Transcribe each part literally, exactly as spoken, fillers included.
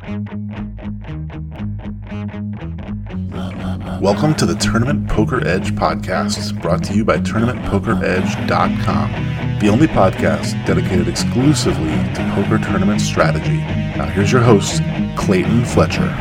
Welcome to the Tournament Poker Edge podcast, brought to you by tournament poker edge dot com, the only podcast dedicated exclusively to poker tournament strategy. Now here's your host, Clayton Fletcher.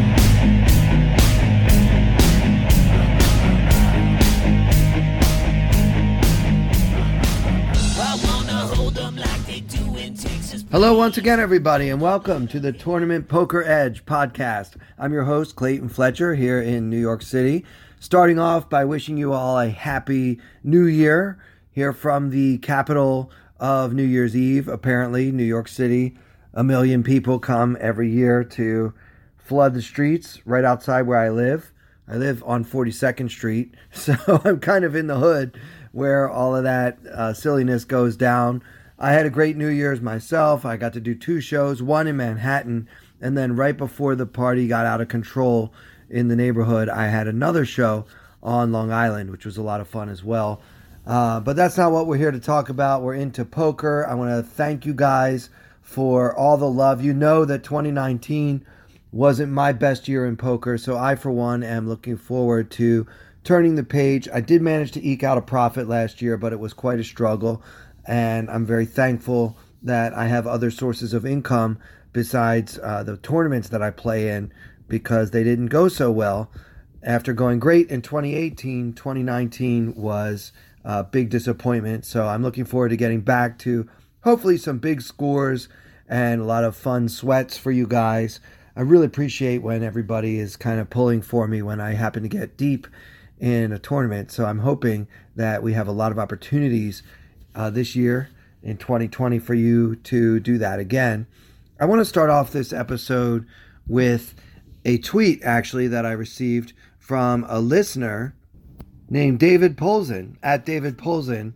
Hello once again, everybody, and welcome to the Tournament Poker Edge podcast. I'm your host, Clayton Fletcher, here in New York City. Starting off by wishing you all a happy new year here from the capital of New Year's Eve. Apparently, New York City, a million people come every year to flood the streets right outside where I live. I live on forty-second Street, so I'm kind of in the hood where all of that uh, silliness goes down. I had a great New Year's myself. I got to do two shows, one in Manhattan, and then right before the party got out of control in the neighborhood, I had another show on Long Island, which was a lot of fun as well. Uh, but that's not what we're here to talk about. We're into poker. I want to thank you guys for all the love. You know that twenty nineteen wasn't my best year in poker, so I, for one, am looking forward to turning the page. I did manage to eke out a profit last year, but it was quite a struggle. And I'm very thankful that I have other sources of income besides uh, the tournaments that I play in, because they didn't go so well. After going great in twenty eighteen, twenty nineteen was a big disappointment. So I'm looking forward to getting back to hopefully some big scores and a lot of fun sweats for you guys. I really appreciate when everybody is kind of pulling for me when I happen to get deep in a tournament. So I'm hoping that we have a lot of opportunities Uh, this year in twenty twenty for you to do that again. I want to start off this episode with a tweet actually that I received from a listener named David Polzin, at David Polzin,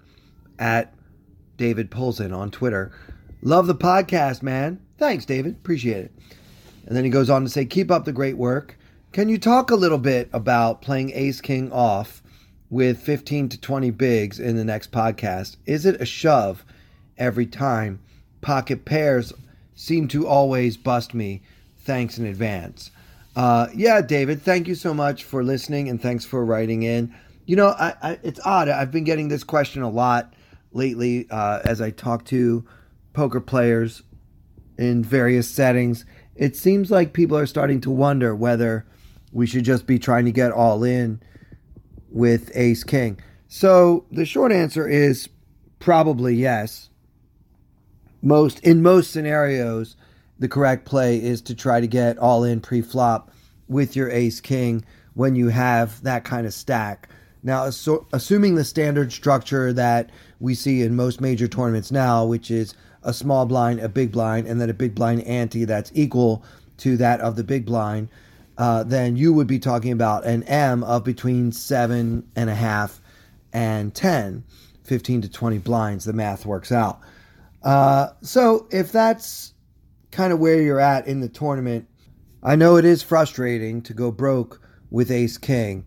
at David Polzin on Twitter. Love the podcast, man. Thanks, David. Appreciate it. And then he goes on to say, keep up the great work. Can you talk a little bit about playing Ace King off with fifteen to twenty bigs in the next podcast? Is it a shove every time? Pocket pairs seem to always bust me. Thanks in advance. Uh, yeah, David, thank you so much for listening, and thanks for writing in. You know, I, I, it's odd. I've been getting this question a lot lately uh, as I talk to poker players in various settings. It seems like people are starting to wonder whether we should just be trying to get all in with Ace King. So the short answer is probably yes. Most in most scenarios, the correct play is to try to get all in pre-flop with your Ace King when you have that kind of stack. Now, so, assuming the standard structure that we see in most major tournaments now, which is a small blind, a big blind, and then a big blind ante that's equal to that of the big blind, Uh, then you would be talking about an M of between seven and a half and ten, fifteen to twenty blinds. The math works out. Uh, so if that's kind of where you're at in the tournament, I know it is frustrating to go broke with Ace King,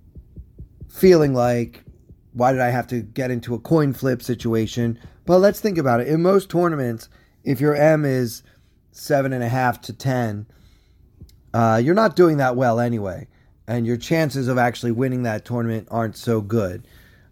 feeling like, why did I have to get into a coin flip situation? But let's think about it. In most tournaments, if your M is seven and a half to ten, Uh, you're not doing that well anyway, and your chances of actually winning that tournament aren't so good.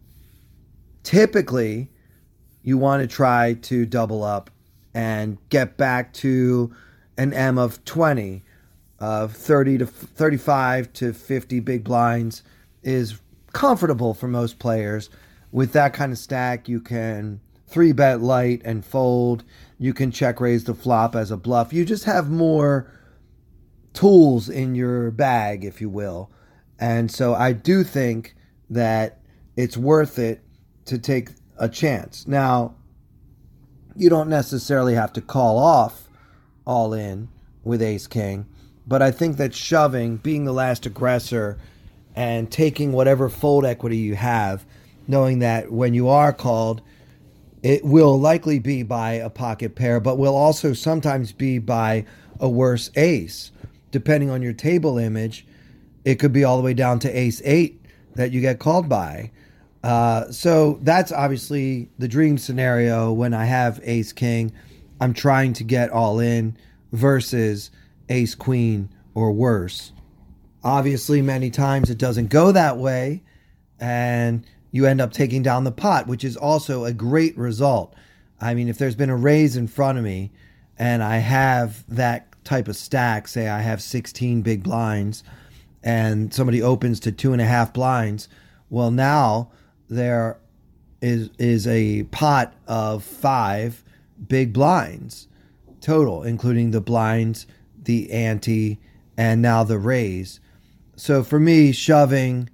Typically, you want to try to double up and get back to an M of twenty, of thirty to thirty-five to fifty big blinds is comfortable for most players. With that kind of stack, you can three bet light and fold. You can check raise the flop as a bluff. You just have more tools in your bag, if you will. And so I do think that it's worth it to take a chance. Now, you don't necessarily have to call off all in with Ace King, but I think that shoving, being the last aggressor, and taking whatever fold equity you have, knowing that when you are called, it will likely be by a pocket pair, but will also sometimes be by a worse ace. Depending on your table image, it could be all the way down to ace eight that you get called by. Uh, so that's obviously the dream scenario when I have Ace King. I'm trying to get all in versus ace queen or worse. Obviously, many times it doesn't go that way, and you end up taking down the pot, which is also a great result. I mean, if there's been a raise in front of me and I have that type of stack, say I have sixteen big blinds and somebody opens to two and a half blinds, well, now there is is a pot of five big blinds total, including the blinds, the ante, and now the raise. So for me, shoving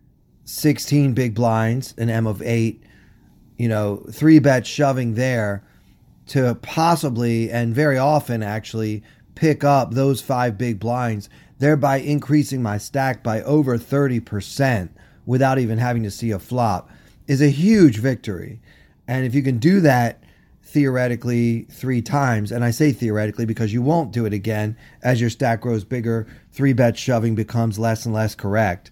sixteen big blinds, an M of eight, you know, three bet shoving there to possibly, and very often actually, pick up those five big blinds, thereby increasing my stack by over thirty percent without even having to see a flop, is a huge victory. And if you can do that theoretically three times, and I say theoretically because you won't do it again as your stack grows bigger, three bet shoving becomes less and less correct.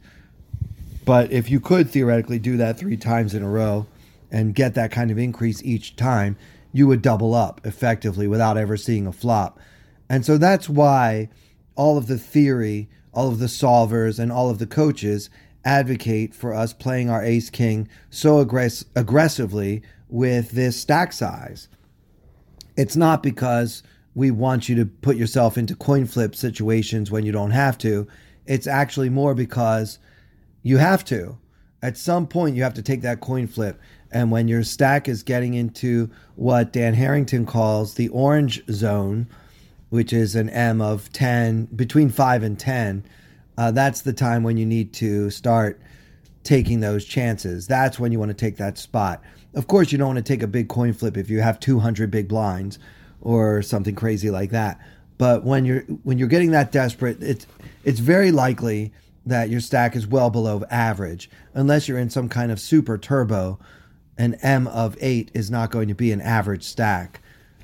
But if you could theoretically do that three times in a row and get that kind of increase each time, you would double up effectively without ever seeing a flop. And so that's why all of the theory, all of the solvers, and all of the coaches advocate for us playing our ace king so aggress- aggressively with this stack size. It's not because we want you to put yourself into coin flip situations when you don't have to. It's actually more because you have to. At some point, you have to take that coin flip. And when your stack is getting into what Dan Harrington calls the orange zone, which is an M of ten, between five and ten, uh, that's the time when you need to start taking those chances. That's when you want to take that spot. Of course, you don't want to take a big coin flip if you have two hundred big blinds or something crazy like that. But when you're when you're getting that desperate, it's it's very likely that your stack is well below average, unless you're in some kind of super turbo. An M of eight is not going to be an average stack.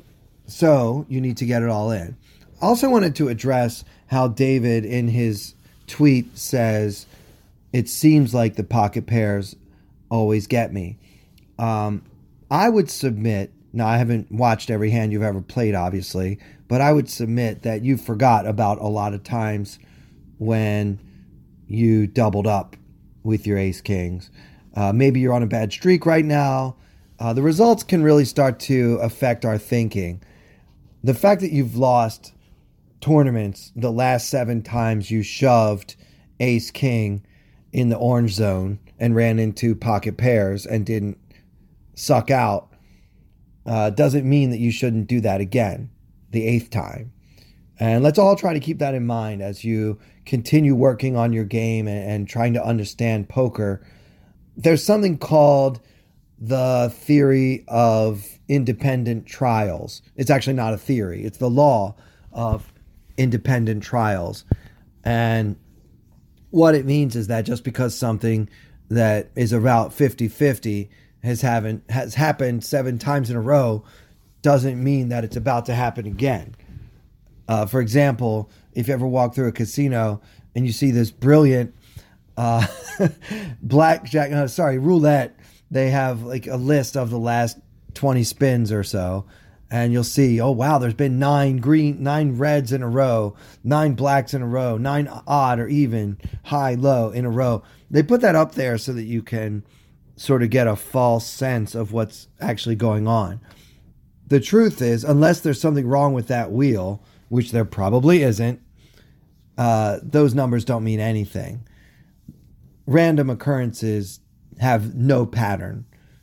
So you need to get it all in. I also wanted to address how David in his tweet says, it seems like the pocket pairs always get me. Um, I would submit, now I haven't watched every hand you've ever played, obviously, but I would submit that you forgot about a lot of times when you doubled up with your ace kings. Uh, maybe you're on a bad streak right now. Uh, the results can really start to affect our thinking. The fact that you've lost tournaments the last seven times you shoved ace king in the orange zone and ran into pocket pairs and didn't suck out uh, doesn't mean that you shouldn't do that again the eighth time. And let's all try to keep that in mind as you continue working on your game and, and trying to understand poker. There's something called the theory of independent trials. It's actually not a theory. It's the law of independent trials. And what it means is that just because something that is about fifty-fifty has, haven't, has happened seven times in a row doesn't mean that it's about to happen again. Uh, for example, if you ever walk through a casino and you see this brilliant uh, blackjack, uh, sorry, roulette, they have like a list of the last twenty spins or so, and you'll see, oh wow, there's been nine green, nine reds in a row, nine blacks in a row, nine odd or even, high, low in a row. They put that up there so that you can sort of get a false sense of what's actually going on. The truth is, unless there's something wrong with that wheel, which there probably isn't, uh, those numbers don't mean anything. Random occurrences have no pattern.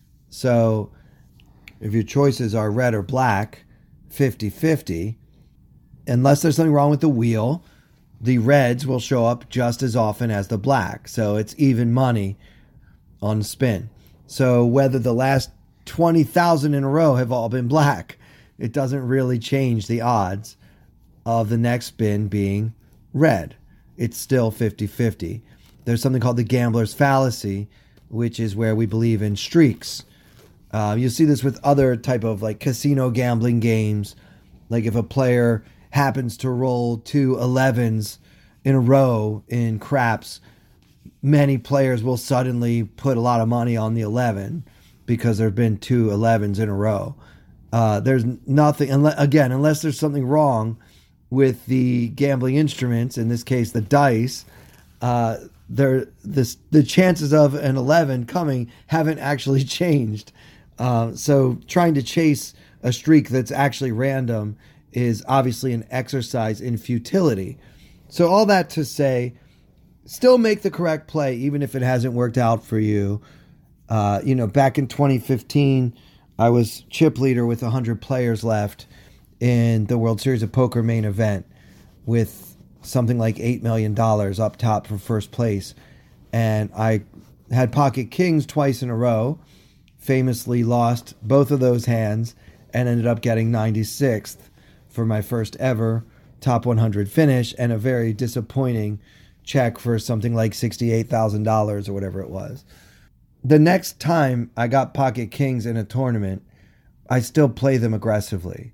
So if your choices are red or black, fifty-fifty, unless there's something wrong with the wheel, the reds will show up just as often as the black. So it's even money on spin. So whether the last twenty thousand in a row have all been black, it doesn't really change the odds of the next spin being red. It's still fifty-fifty. There's something called the gambler's fallacy, which is where we believe in streaks. Uh, you see this with other type of like casino gambling games. Like if a player happens to roll two elevens in a row in craps, many players will suddenly put a lot of money on the eleven because there have been two elevens in a row. Uh, there's nothing, unless, again, unless there's something wrong with the gambling instruments, in this case the dice, uh, there this the chances of an eleven coming haven't actually changed. Uh, so trying to chase a streak that's actually random is obviously an exercise in futility. So all that to say, still make the correct play even if it hasn't worked out for you. Uh, you know, back in twenty fifteen, I was chip leader with one hundred players left in the World Series of Poker main event with something like eight million dollars up top for first place. And I had pocket kings twice in a row, famously lost both of those hands, and ended up getting ninety-sixth for my first ever top one hundred finish, and a very disappointing check for something like sixty-eight thousand dollars or whatever it was. The next time I got pocket kings in a tournament, I still play them aggressively.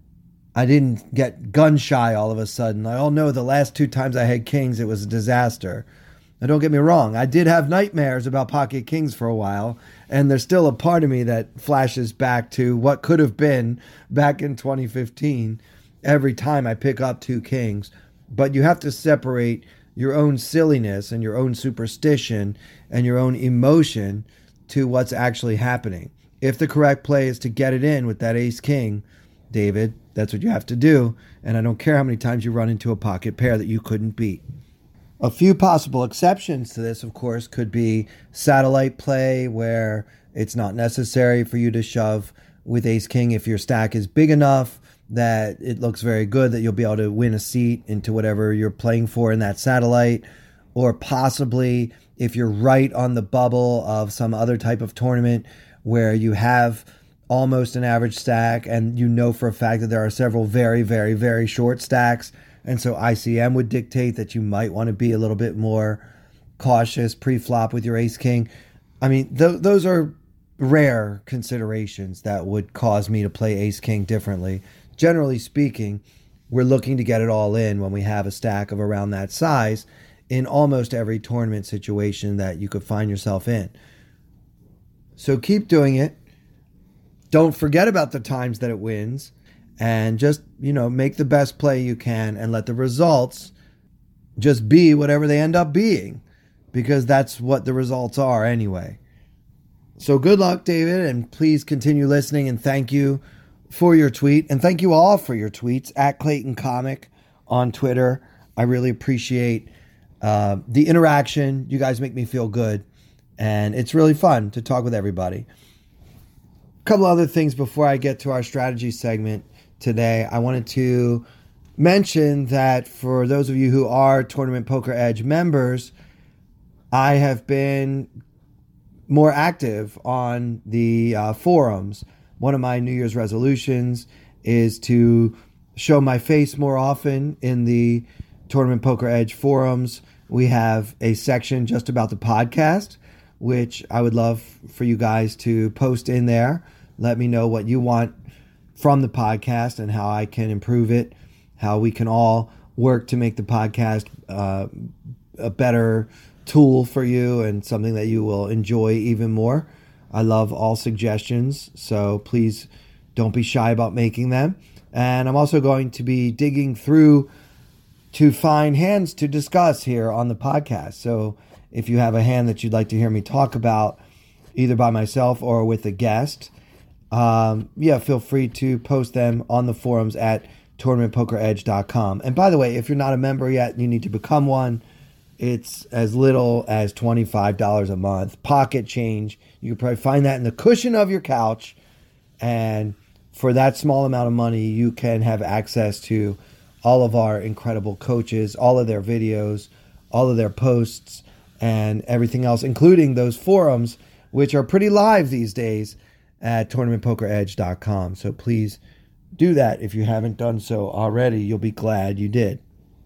I didn't get gun shy all of a sudden. I all know the last two times I had kings, it was a disaster. Now, don't get me wrong. I did have nightmares about pocket kings for a while, and there's still a part of me that flashes back to what could have been back in twenty fifteen every time I pick up two kings. But you have to separate your own silliness and your own superstition and your own emotion to what's actually happening. If the correct play is to get it in with that ace king, David, that's what you have to do. And I don't care how many times you run into a pocket pair that you couldn't beat. A few possible exceptions to this, of course, could be satellite play, where it's not necessary for you to shove with ace king if your stack is big enough that it looks very good, that you'll be able to win a seat into whatever you're playing for in that satellite. Or possibly if you're right on the bubble of some other type of tournament where you have almost an average stack and you know for a fact that there are several very, very, very short stacks. And so I C M would dictate that you might want to be a little bit more cautious pre-flop with your ace king. I mean, th- those are rare considerations that would cause me to play ace king differently. Generally speaking, we're looking to get it all in when we have a stack of around that size in almost every tournament situation that you could find yourself in. So keep doing it. Don't forget about the times that it wins, and just, you know, make the best play you can and let the results just be whatever they end up being, because that's what the results are anyway. So good luck, David, and please continue listening, and thank you for your tweet, and thank you all for your tweets at Clayton Comic on Twitter. I really appreciate uh, the interaction. You guys make me feel good, and it's really fun to talk with everybody. A couple other things before I get to our strategy segment today. I wanted to mention that for those of you who are Tournament Poker Edge members, I have been more active on the uh, forums. One of my New Year's resolutions is to show my face more often in the Tournament Poker Edge forums. We have a section just about the podcast, which I would love for you guys to post in there. Let me know what you want from the podcast and how I can improve it, how we can all work to make the podcast uh, a better tool for you and something that you will enjoy even more. I love all suggestions, so please don't be shy about making them. And I'm also going to be digging through to find hands to discuss here on the podcast. So if you have a hand that you'd like to hear me talk about, either by myself or with a guest, um, yeah, feel free to post them on the forums at tournament poker edge dot com. And by the way, if you're not a member yet, you need to become one. It's as little as twenty-five dollars a month, pocket change. You can probably find that in the cushion of your couch. And for that small amount of money, you can have access to all of our incredible coaches, all of their videos, all of their posts, and everything else, including those forums, which are pretty live these days at tournament poker edge dot com. So please do that if you haven't done so already. You'll be glad you did.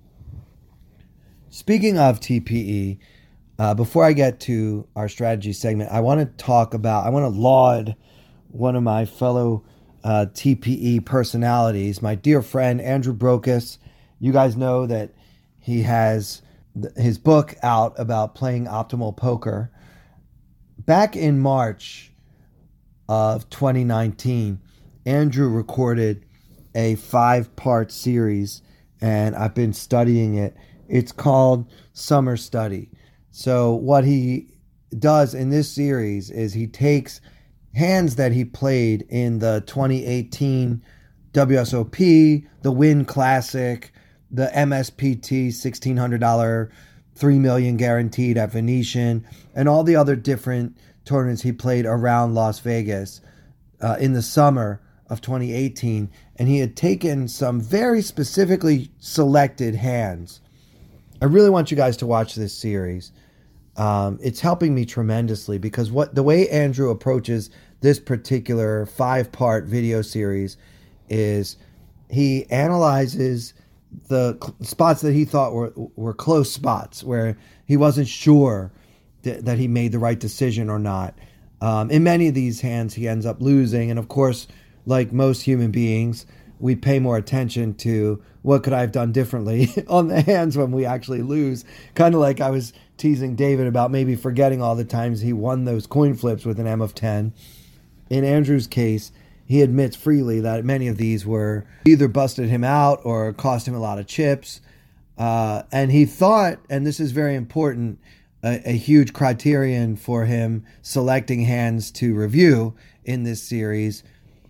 Speaking of T P E, uh, before I get to our strategy segment, I want to talk about, I want to laud one of my fellow uh, T P E personalities, my dear friend, Andrew Brokus. You guys know that he has th- his book out about playing optimal poker. Back in March of twenty nineteen, Andrew recorded a five-part series and I've been studying it. It's called Summer Study. So what he does in this series is he takes hands that he played in the twenty eighteen W S O P, the Wynn Classic, the M S P T sixteen hundred dollars, three million dollars guaranteed at Venetian, and all the other different tournaments he played around Las Vegas uh, in the summer of twenty eighteen. And he had taken some very specifically selected hands. I really want you guys to watch this series. Um, it's helping me tremendously because what the way Andrew approaches this particular five-part video series is he analyzes the cl- spots that he thought were were close spots where he wasn't sure th- that he made the right decision or not. Um, in many of these hands, he ends up losing. And of course, like most human beings, we pay more attention to what could I have done differently on the hands when we actually lose. Kind of like I was teasing David about maybe forgetting all the times he won those coin flips with an M of ten. In Andrew's case, he admits freely that many of these were either busted him out or cost him a lot of chips. Uh, and he thought, and this is very important, a, a huge criterion for him selecting hands to review in this series,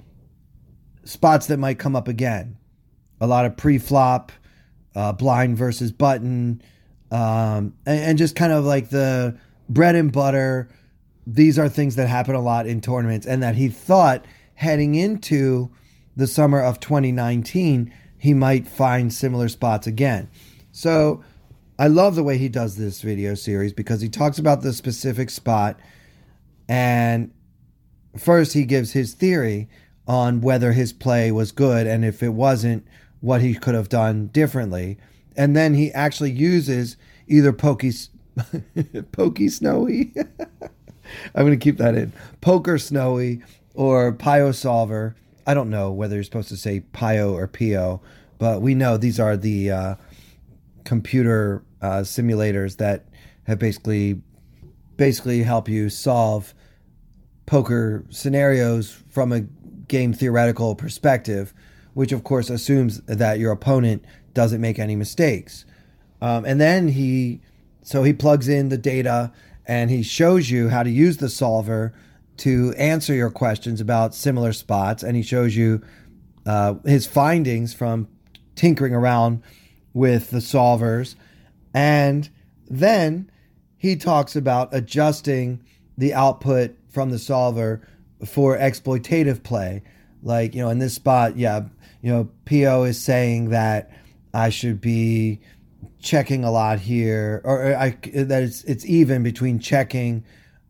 spots that might come up again. A lot of pre-flop, uh, blind versus button, um, and, and just kind of like the bread and butter. These are things that happen a lot in tournaments, and that he thought heading into the summer of twenty nineteen, he might find similar spots again. So I love the way he does this video series because he talks about the specific spot, and first he gives his theory on whether his play was good, and if it wasn't, what he could have done differently. And then he actually uses either Pokey, Pokey Snowy, I'm going to keep that in, Poker Snowy, or Pio Solver. I don't know whether you're supposed to say Pio or Pio, but we know these are the uh, computer uh, simulators that have basically basically help you solve poker scenarios from a game theoretical perspective, which of course assumes that your opponent doesn't make any mistakes. Um, and then he, so he plugs in the data and he shows you how to use the solver to answer your questions about similar spots. And he shows you uh, his findings from tinkering around with the solvers. And then he talks about adjusting the output from the solver for exploitative play. Like, you know, in this spot, yeah, you know, P O is saying that I should be checking a lot here, or, or I, that it's it's even between checking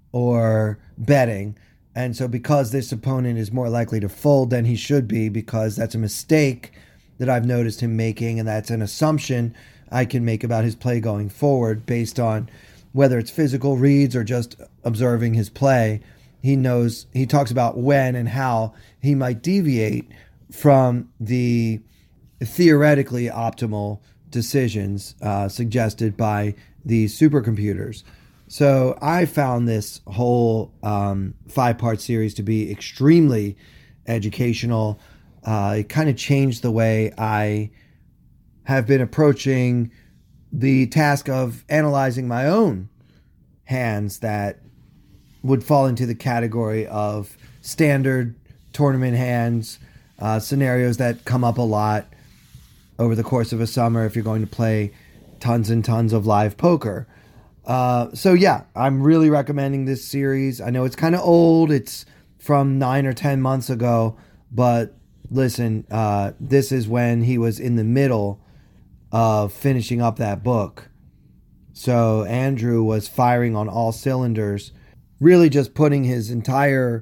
or betting. And so because this opponent is more likely to fold than he should be, because that's a mistake that I've noticed him making, and that's an assumption I can make about his play going forward based on whether it's physical reads or just observing his play. He knows, he talks about when and how he might deviate from the theoretically optimal decisions uh, suggested by these supercomputers. So I found this whole um, five-part series to be extremely educational. Uh, it kind of changed the way I have been approaching the task of analyzing my own hands that would fall into the category of standard tournament hands, uh, scenarios that come up a lot over the course of a summer if you're going to play tons and tons of live poker. Uh, so yeah, I'm really recommending this series. I know it's kind of old. It's from nine or ten months ago, but listen, uh, this is when he was in the middle of finishing up that book. So Andrew was firing on all cylinders, really just putting his entire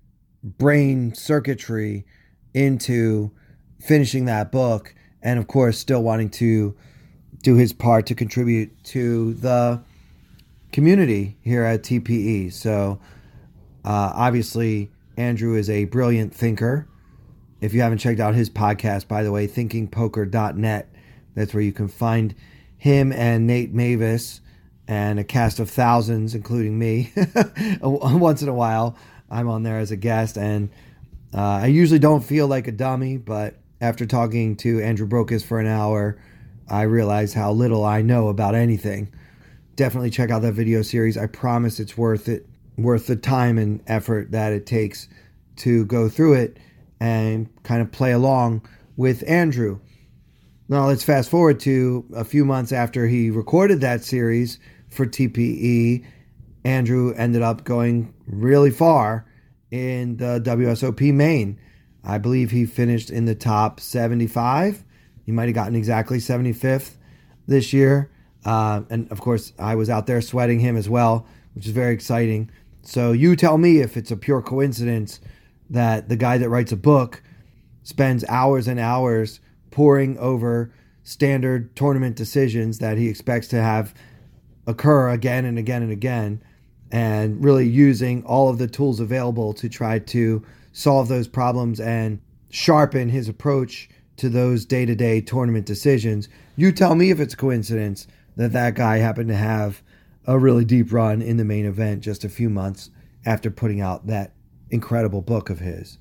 brain circuitry into finishing that book, and of course still wanting to do his part to contribute to the community here at T P E. So uh, obviously Andrew is a brilliant thinker. If you haven't checked out his podcast, by the way, thinking poker dot net, that's where you can find him and Nate Mavis and a cast of thousands, including me. Once in a while, I'm on there as a guest, and uh, I usually don't feel like a dummy, but after talking to Andrew Brokus for an hour, I realized how little I know about anything. Definitely check out that video series. I promise it's worth it, worth the time and effort that it takes to go through it and kind of play along with Andrew. Now let's fast forward to a few months after he recorded that series for T P E. Andrew ended up going really far in the W S O P main. I believe he finished in the top seventy-five. He might have gotten exactly seventy-fifth this year. Uh, and of course, I was out there sweating him as well, which is very exciting. So you tell me if it's a pure coincidence that the guy that writes a book spends hours and hours poring over standard tournament decisions that he expects to have occur again and again and again, and really using all of the tools available to try to solve those problems and sharpen his approach to those day-to-day tournament decisions. You tell me if it's a coincidence that that guy happened to have a really deep run in the main event just a few months after putting out that incredible book of his.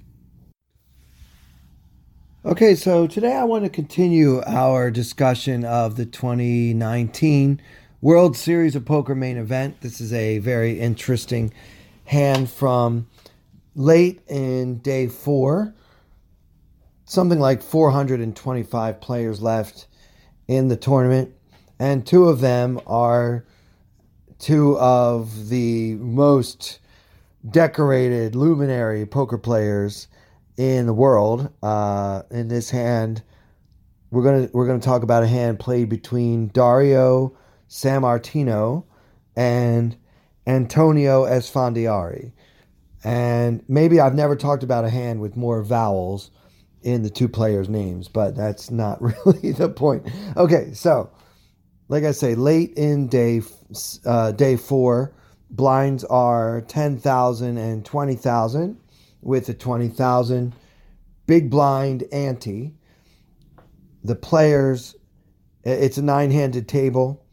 Okay, so today I want to continue our discussion of the twenty nineteen World Series of Poker main event. This is a very interesting hand from late in day four. Something like four hundred twenty-five players left in the tournament, and two of them are two of the most decorated luminary poker players in the world. Uh, in this hand, we're gonna we're gonna talk about a hand played between Dario Sammartino and Antonio Esfandiari. And maybe I've never talked about a hand with more vowels in the two players' names, but that's not really the point. Okay, so like I say, late in day uh, day four, blinds are ten thousand and twenty thousand, with a twenty thousand big blind ante. The players, it's a nine-handed table.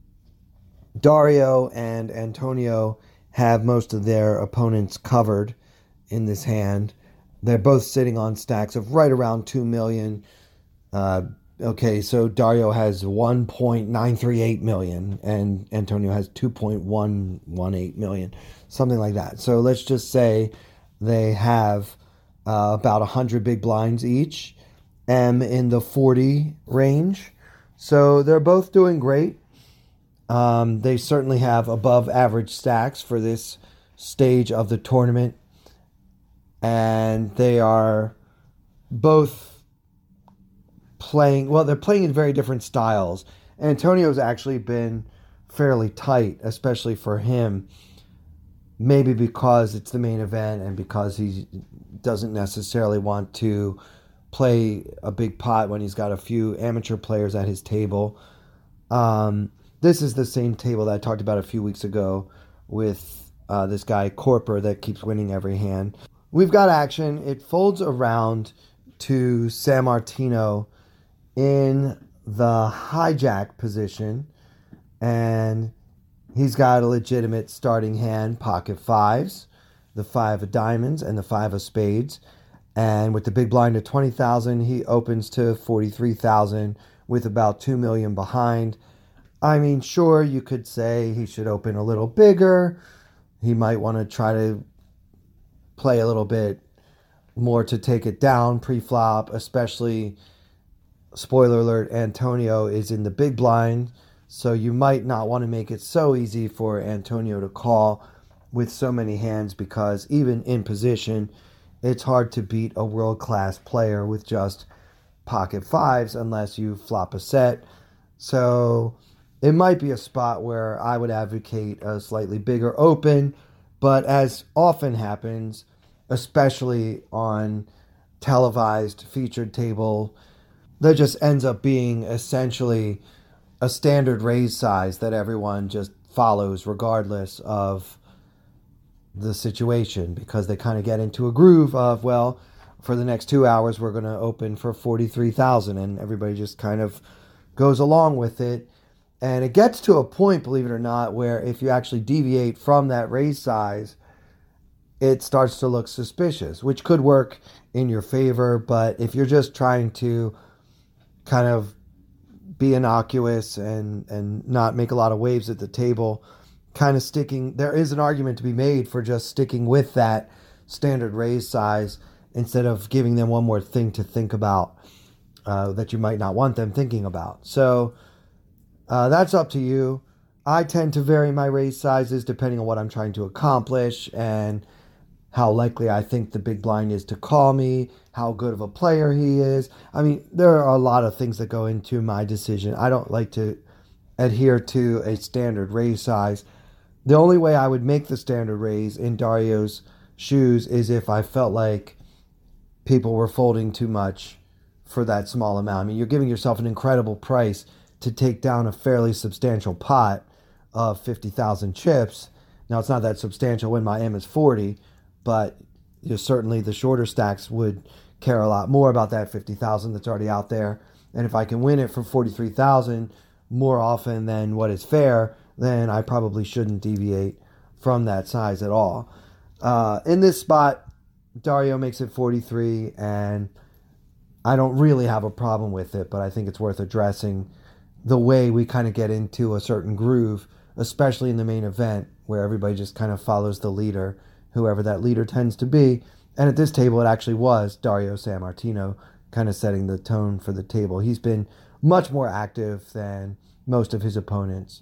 Dario and Antonio have most of their opponents covered in this hand. They're both sitting on stacks of right around two million. Uh, okay, so Dario has one point nine three eight million and Antonio has two point one one eight million, something like that. So let's just say they have uh, about one hundred big blinds each, M in the forty range. So they're both doing great. Um, they certainly have above average stacks for this stage of the tournament. And they are both playing, well, they're playing in very different styles. Antonio's actually been fairly tight, especially for him. Maybe because it's the main event and because he doesn't necessarily want to play a big pot when he's got a few amateur players at his table. Um, this is the same table that I talked about a few weeks ago with uh, this guy, Corper, that keeps winning every hand. We've got action. It folds around to Sammartino in the hijack position, and he's got a legitimate starting hand, pocket fives, the five of diamonds, and the five of spades. And with the big blind of twenty thousand, he opens to forty-three thousand with about two million behind. I mean, sure, you could say he should open a little bigger. He might want to try to play a little bit more to take it down pre-flop, especially, spoiler alert, Antonio is in the big blind, so you might not want to make it so easy for Antonio to call with so many hands, because even in position, it's hard to beat a world-class player with just pocket fives unless you flop a set. So it might be a spot where I would advocate a slightly bigger open, but as often happens, especially on televised featured table, that just ends up being essentially a standard raise size that everyone just follows regardless of the situation, because they kind of get into a groove of, well, for the next two hours we're going to open for forty-three thousand, and everybody just kind of goes along with it. And it gets to a point, believe it or not, where if you actually deviate from that raise size, it starts to look suspicious, which could work in your favor. But if you're just trying to kind of be innocuous and, and not make a lot of waves at the table, kind of sticking, there is an argument to be made for just sticking with that standard raise size instead of giving them one more thing to think about uh, that you might not want them thinking about. So uh, that's up to you. I tend to vary my raise sizes depending on what I'm trying to accomplish and how likely I think the big blind is to call me, how good of a player he is. I mean, there are a lot of things that go into my decision. I don't like to adhere to a standard raise size. The only way I would make the standard raise in Dario's shoes is if I felt like people were folding too much for that small amount. I mean, you're giving yourself an incredible price to take down a fairly substantial pot of fifty thousand chips. Now, it's not that substantial when my M is forty, but you know, certainly the shorter stacks would care a lot more about that fifty thousand that's already out there. And if I can win it for forty-three thousand more often than what is fair, then I probably shouldn't deviate from that size at all. Uh, in this spot, Dario makes it forty-three, and I don't really have a problem with it, but I think it's worth addressing the way we kind of get into a certain groove, especially in the main event, where everybody just kind of follows the leader, whoever that leader tends to be. And at this table, it actually was Dario Sammartino kind of setting the tone for the table. He's been much more active than most of his opponents.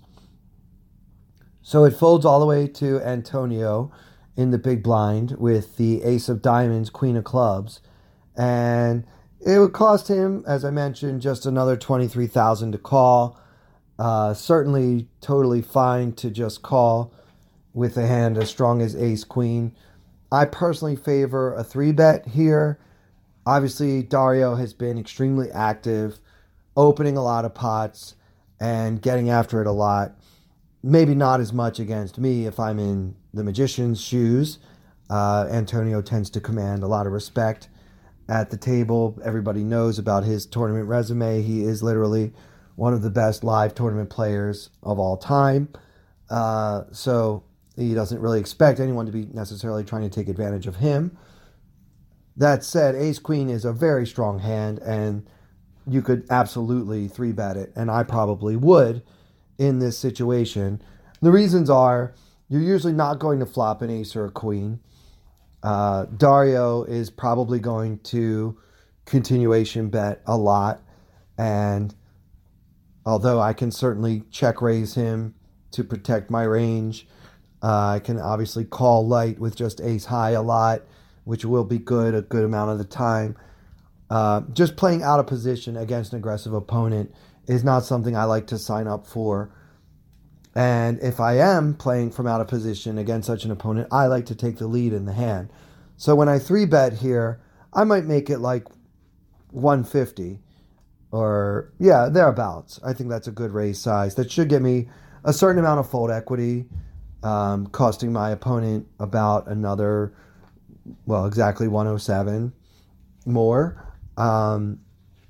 So it folds all the way to Antonio in the big blind with the ace of diamonds, queen of clubs. And it would cost him, as I mentioned, just another twenty-three thousand dollars to call. Uh, certainly totally fine to just call with a hand as strong as ace queen. I personally favor a three bet here. Obviously, Dario has been extremely active, opening a lot of pots and getting after it a lot. Maybe not as much against me if I'm in the magician's shoes. Uh, Antonio tends to command a lot of respect at the table. Everybody knows about his tournament resume. He is literally one of the best live tournament players of all time. Uh, so he doesn't really expect anyone to be necessarily trying to take advantage of him. That said, ace-queen is a very strong hand, and you could absolutely three-bet it, and I probably would in this situation. The reasons are, you're usually not going to flop an ace or a queen. Uh, Dario is probably going to continuation bet a lot, and although I can certainly check raise him to protect my range, uh, I can obviously call light with just ace high a lot, which will be good a good amount of the time. Uh, just playing out of position against an aggressive opponent is not something I like to sign up for. And if I am playing from out of position against such an opponent, I like to take the lead in the hand. So when I three bet here, I might make it like one fifty or, yeah, thereabouts. I think that's a good raise size. That should get me a certain amount of fold equity, um, costing my opponent about another, well, exactly one oh seven more. Um,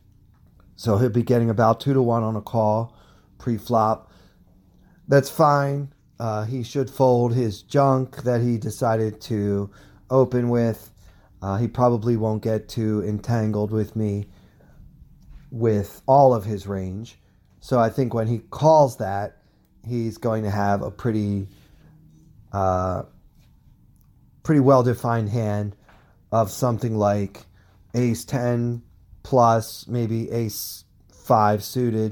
so he'll be getting about two to one on a call pre-flop. That's fine. Uh, he should fold his junk that he decided to open with. Uh, he probably won't get too entangled with me with all of his range. So I think when he calls that, he's going to have a pretty, uh, pretty well-defined hand of something like ace ten plus, maybe ace five suited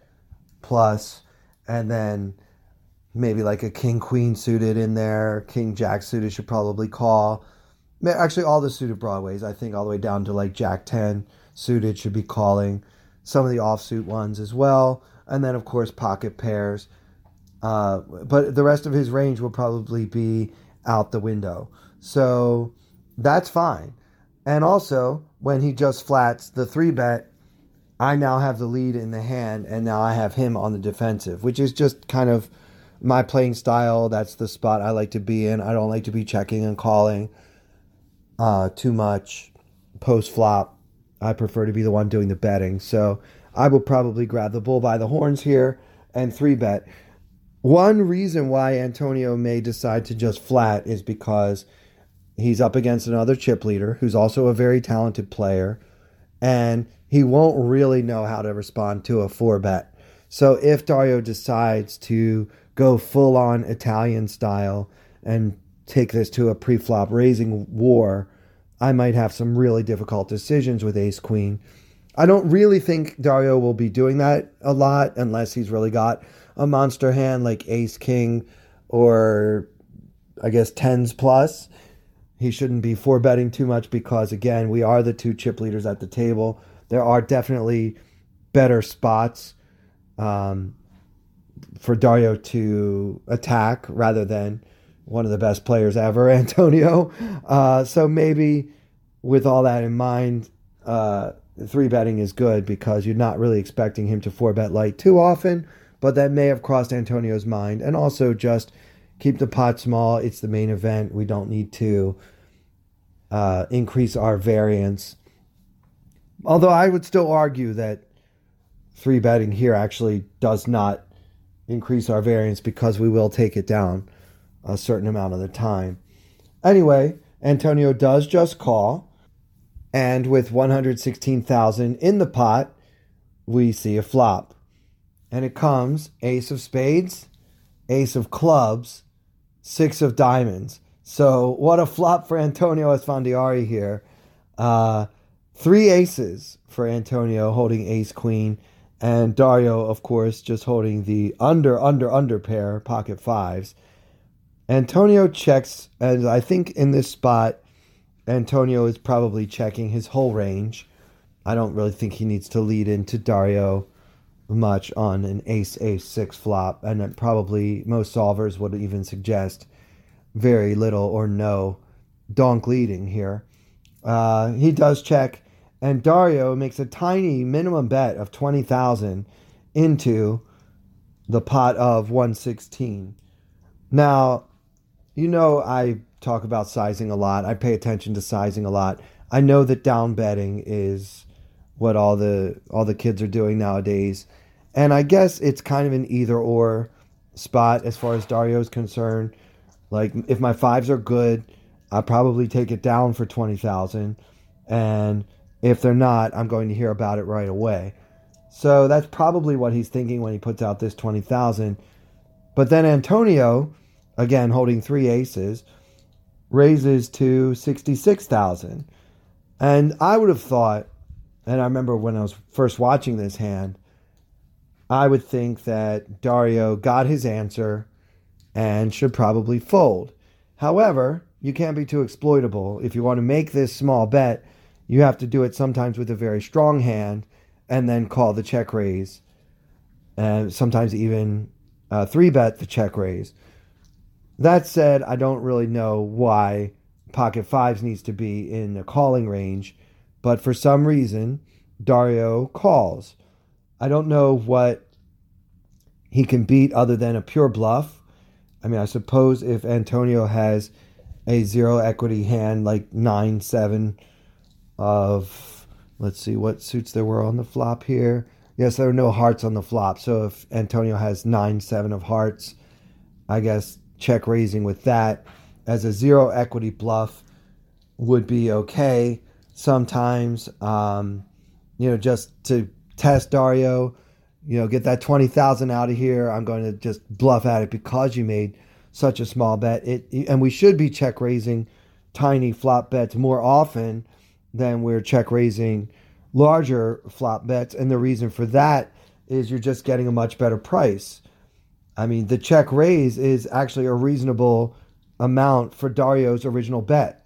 plus, and then maybe like a king queen suited in there. King jack suited should probably call. Actually, all the suited broadways, I think all the way down to like jack ten suited should be calling. Some of the offsuit ones as well. And then, of course, pocket pairs. Uh, but the rest of his range will probably be out the window. So that's fine. And also, when he just flats the three bet, I now have the lead in the hand, and now I have him on the defensive, which is just kind of my playing style. That's the spot I like to be in. I don't like to be checking and calling uh, too much post-flop. I prefer to be the one doing the betting. So I will probably grab the bull by the horns here and three bet. One reason why Antonio may decide to just flat is because he's up against another chip leader who's also a very talented player, and he won't really know how to respond to a four bet. So if Dario decides to go full on Italian style and take this to a pre-flop raising war, I might have some really difficult decisions with ace queen. I don't really think Dario will be doing that a lot unless he's really got a monster hand like ace king or I guess tens plus. He shouldn't be four betting too much because, again, we are the two chip leaders at the table. There are definitely better spots um, for Dario to attack rather than one of the best players ever, Antonio. Uh, so maybe with all that in mind, uh, three betting is good because you're not really expecting him to four bet light too often, but that may have crossed Antonio's mind. And also just keep the pot small. It's the main event. We don't need to uh, increase our variance. Although I would still argue that three betting here actually does not increase our variance because we will take it down a certain amount of the time. Anyway, Antonio does just call. And with one hundred sixteen thousand in the pot, we see a flop. And it comes ace of spades, ace of clubs, six of diamonds. So what a flop for Antonio Esfandiari here. Uh, three aces for Antonio holding ace queen. And Dario, of course, just holding the under, under, under pair, pocket fives. Antonio checks, and I think in this spot, Antonio is probably checking his whole range. I don't really think he needs to lead into Dario much on an ace, ace, six flop. And then probably most solvers would even suggest very little or no donk leading here. Uh, he does check, and Dario makes a tiny minimum bet of twenty thousand into the pot of one sixteen. Now, you know I talk about sizing a lot. I pay attention to sizing a lot. I know that down betting is what all the all the kids are doing nowadays. And I guess it's kind of an either or spot as far as Dario is concerned. Like, if my fives are good, I'll probably take it down for twenty thousand. And if they're not, I'm going to hear about it right away. So that's probably what he's thinking when he puts out this twenty thousand. But then Antonio, again holding three aces, raises to sixty-six thousand. And I would have thought, and I remember when I was first watching this hand, I would think that Dario got his answer and should probably fold. However, you can't be too exploitable. If you want to make this small bet, you have to do it sometimes with a very strong hand and then call the check raise. And sometimes even uh, three bet the check raise. That said, I don't really know why pocket fives needs to be in a calling range, but for some reason, Dario calls. I don't know what he can beat other than a pure bluff. I mean, I suppose if Antonio has a zero equity hand like nine seven of, let's see, what suits there were on the flop here. Yes, there are no hearts on the flop. So if Antonio has nine seven of hearts, I guess check raising with that as a zero equity bluff would be okay sometimes. Um, you know, just to test Dario, you know, get that twenty thousand out of here. I'm going to just bluff at it because you made such a small bet. It and we should be check raising tiny flop bets more often than we're check raising larger flop bets. And the reason for that is you're just getting a much better price. I mean, the check raise is actually a reasonable amount for Dario's original bet.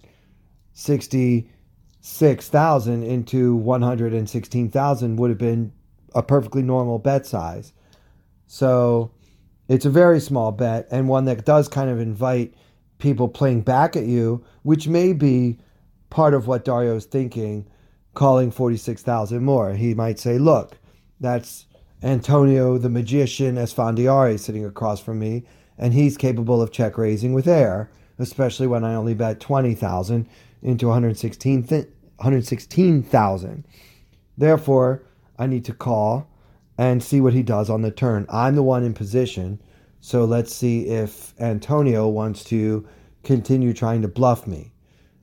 sixty-six thousand into one hundred sixteen thousand would have been a perfectly normal bet size. So it's a very small bet, and one that does kind of invite people playing back at you, which may be part of what Dario's thinking, calling forty-six thousand more. He might say, look, that's Antonio the magician Esfandiari sitting across from me, and he's capable of check raising with air, especially when I only bet twenty thousand into one hundred sixteen thousand. Therefore, I need to call and see what he does on the turn. I'm the one in position, so let's see if Antonio wants to continue trying to bluff me.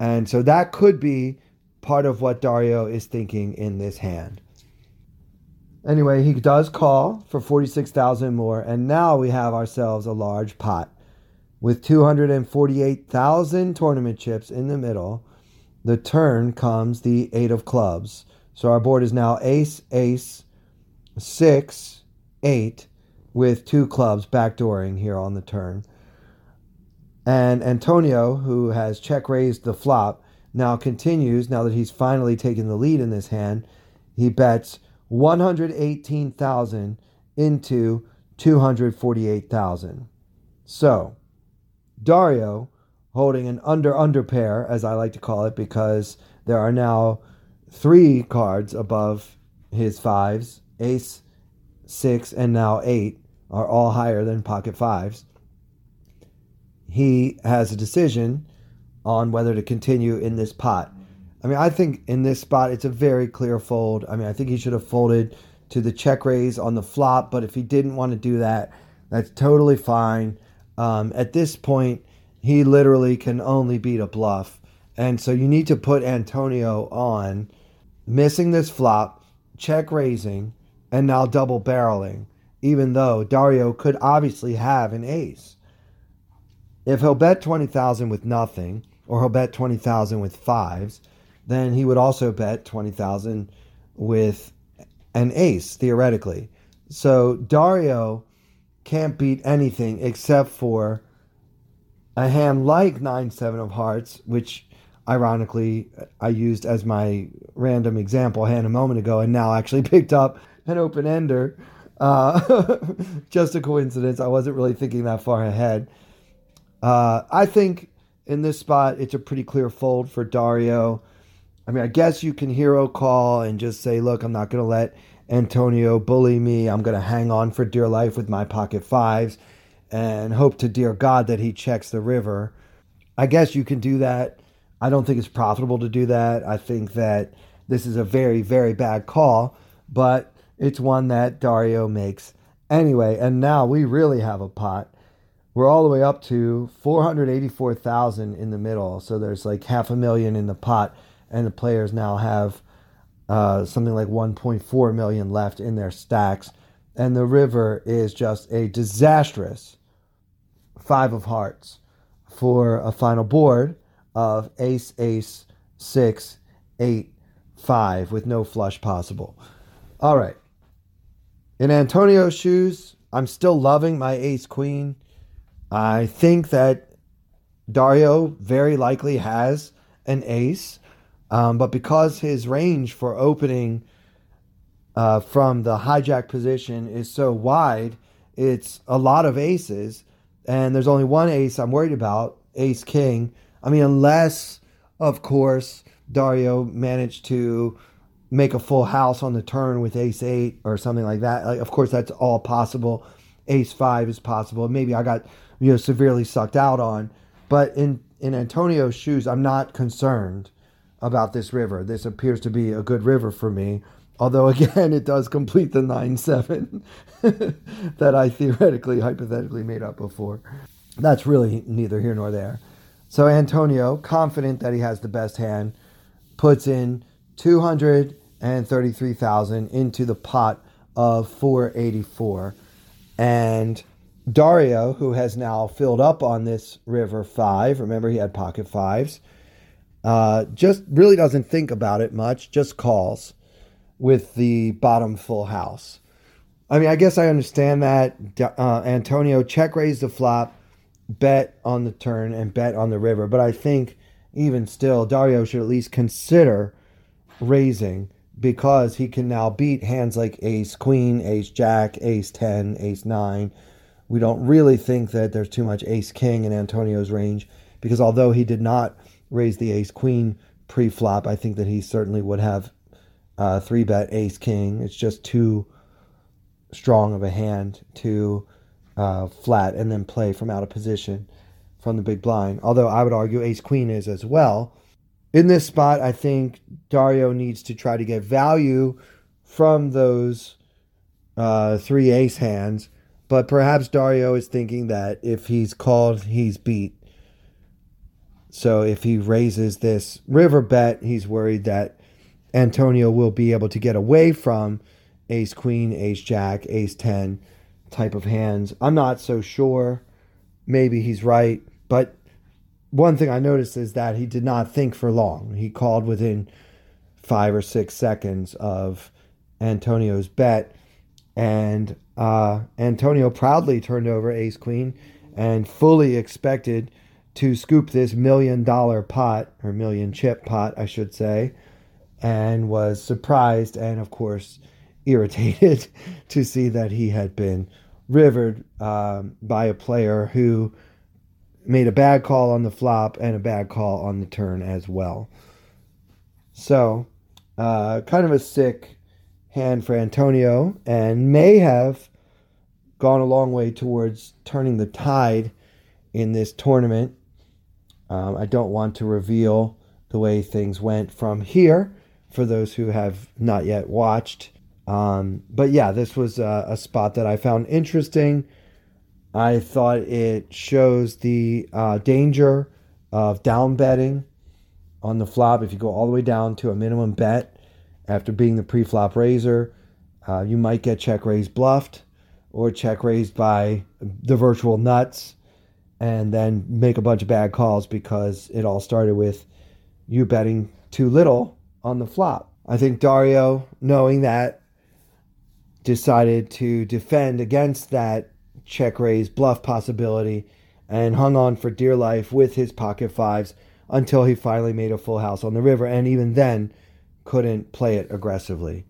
And so that could be part of what Dario is thinking in this hand. Anyway, he does call for forty-six thousand more, and now we have ourselves a large pot with two hundred forty-eight thousand tournament chips in the middle. The turn comes the eight of clubs. So our board is now ace, ace, six, eight, with two clubs backdooring here on the turn. And Antonio, who has check raised the flop, now continues, now that he's finally taken the lead in this hand, he bets one hundred eighteen thousand into two hundred forty-eight thousand. So, Dario, holding an under-under pair, as I like to call it, because there are now three cards above his fives, ace, six, and now eight, are all higher than pocket fives. He has a decision on whether to continue in this pot. I mean, I think in this spot, it's a very clear fold. I mean, I think he should have folded to the check raise on the flop, but if he didn't want to do that, that's totally fine. Um, at this point, he literally can only beat a bluff. And so you need to put Antonio on missing this flop, check raising, and now double barreling, even though Dario could obviously have an ace. If he'll bet twenty thousand with nothing, or he'll bet twenty thousand with fives, then he would also bet twenty thousand with an ace, theoretically. So Dario can't beat anything except for a hand like nine seven of hearts, which ironically I used as my random example hand a moment ago and now actually picked up an open-ender. Uh, just a coincidence. I wasn't really thinking that far ahead. Uh, I think in this spot, it's a pretty clear fold for Dario. I mean, I guess you can hero call and just say, look, I'm not going to let Antonio bully me. I'm going to hang on for dear life with my pocket fives and hope to dear God that he checks the river. I guess you can do that. I don't think it's profitable to do that. I think that this is a very, very bad call, but it's one that Dario makes anyway. And now we really have a pot. We're all the way up to four hundred eighty-four thousand in the middle. So there's like half a million in the pot, and the players now have uh, something like one point four million left in their stacks. And the river is just a disastrous five of hearts for a final board of ace, ace, six, eight, five with no flush possible. All right. In Antonio's shoes, I'm still loving my ace queen. I think that Dario very likely has an ace, um, but because his range for opening uh, from the hijack position is so wide, it's a lot of aces, and there's only one ace I'm worried about, ace king. I mean, unless, of course, Dario managed to make a full house on the turn with ace eight or something like that. Like, of course, that's all possible. Ace five is possible. Maybe I got, you know, severely sucked out on. But in, in Antonio's shoes, I'm not concerned about this river. This appears to be a good river for me. Although, again, it does complete the nine seven that I theoretically, hypothetically made up before. That's really neither here nor there. So Antonio, confident that he has the best hand, puts in two hundred thirty-three thousand into the pot of four eighty-four. And Dario, who has now filled up on this river five, remember he had pocket fives, uh, just really doesn't think about it much, just calls with the bottom full house. I mean, I guess I understand that. Uh, Antonio check raised the flop, bet on the turn, and bet on the river. But I think even still, Dario should at least consider raising, because he can now beat hands like ace queen, ace jack, ace ten, ace nine. We don't really think that there's too much ace king in Antonio's range, because although he did not raise the ace queen pre-flop, I think that he certainly would have uh, three bet ace king. It's just too strong of a hand to uh, flat and then play from out of position from the big blind. Although I would argue ace queen is as well. In this spot, I think Dario needs to try to get value from those uh, three ace hands. But perhaps Dario is thinking that if he's called, he's beat. So if he raises this river bet, he's worried that Antonio will be able to get away from ace queen, ace jack, ace ten type of hands. I'm not so sure. Maybe he's right. But one thing I noticed is that he did not think for long. He called within five or six seconds of Antonio's bet. And uh, Antonio proudly turned over ace queen and fully expected to scoop this million dollar pot, or million chip pot, I should say, and was surprised and, of course, irritated to see that he had been rivered um, by a player who made a bad call on the flop and a bad call on the turn as well. So, uh, kind of a sick hand for Antonio, and may have gone a long way towards turning the tide in this tournament. Um, I don't want to reveal the way things went from here for those who have not yet watched. Um, but yeah, this was a, a spot that I found interesting. I thought it shows the uh, danger of down betting on the flop. If you go all the way down to a minimum bet after being the pre-flop raiser, uh, you might get check raised bluffed or check raised by the virtual nuts, and then make a bunch of bad calls because it all started with you betting too little on the flop. I think Dario, knowing that, decided to defend against that check raise bluff possibility and hung on for dear life with his pocket fives until he finally made a full house on the river, and even then couldn't play it aggressively.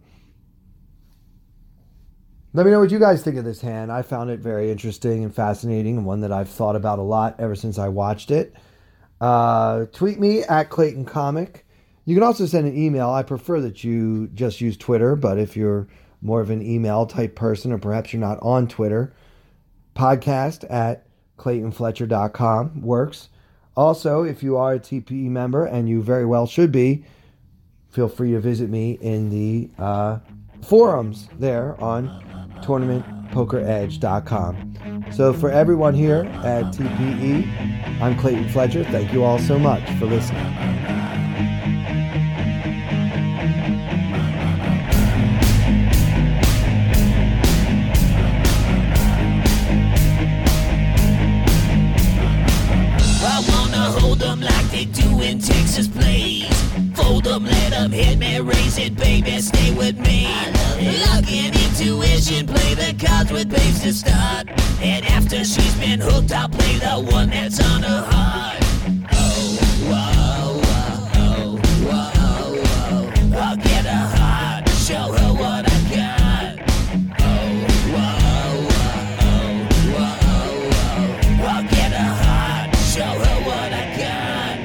Let me know what you guys think of this hand. I found it very interesting and fascinating, and one that I've thought about a lot ever since I watched it. Uh, tweet me at Clayton Comic. You can also send an email. I prefer that you just use Twitter, but if you're more of an email type person, or perhaps you're not on Twitter, podcast at clayton fletcher dot com works. Also, if you are a T P E member, and you very well should be, feel free to visit me in the uh, forums there on tournament poker edge dot com. So for everyone here at T P E, I'm Clayton Fletcher. Thank you all so much for listening. In Texas, please fold them, let them hit me, raise it, baby, stay with me. Luck and intuition, play the cards with babes to start, and after she's been hooked, I'll play the one that's on her heart. Oh, whoa, whoa, whoa, whoa, I'll get her heart, show her what I got. Oh, whoa, whoa, whoa, whoa, I'll get her heart, show her what I got.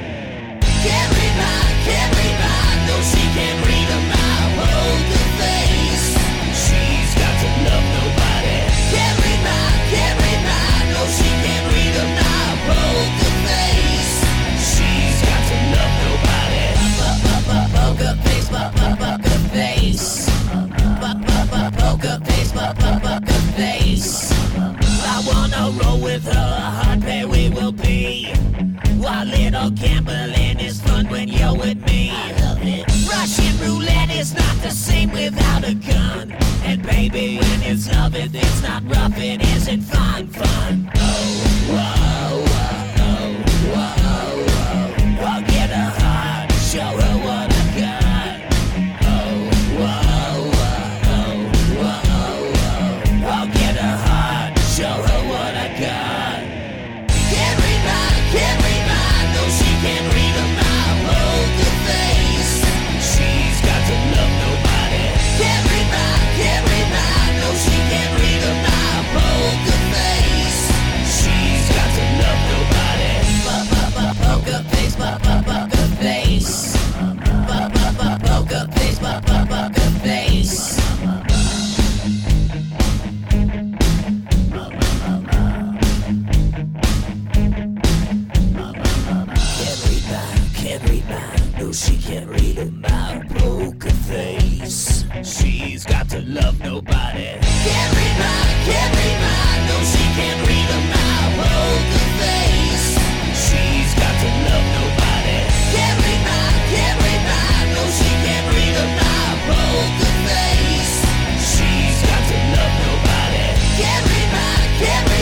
She can't read a mile, poker face. She's got to love nobody. Can't read my, can't read my. No, she can't read a mile, poker face. She's got to love nobody. Poker face, poker face. Poker face, poker face. I wanna roll with her, a hard pair we will be. While little gambling is fun when you're with me. Russian roulette is not the same without a gun. And baby, when it's love, it, it's not rough, it isn't fun, fun. Oh, whoa, whoa, whoa, whoa. I'll get her heart, show her what I got. Oh, whoa, whoa, whoa, whoa. I'll get her heart, show her what I got. Can't read my, can't read my, no, she can't read a mile, poker face. She's got to love nobody. Can't read my, can't read my, no, she can't read a mile, poker face. She's got to love can't read